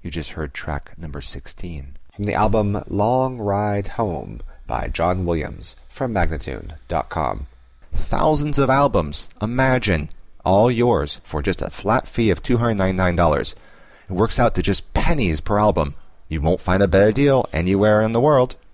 You just heard track number 16. From the album Long Ride Home by John Williams from Magnatune.com. Thousands of albums. Imagine. All yours for just a flat fee of $299. It works out to just pennies per album. You won't find a better deal anywhere in the world.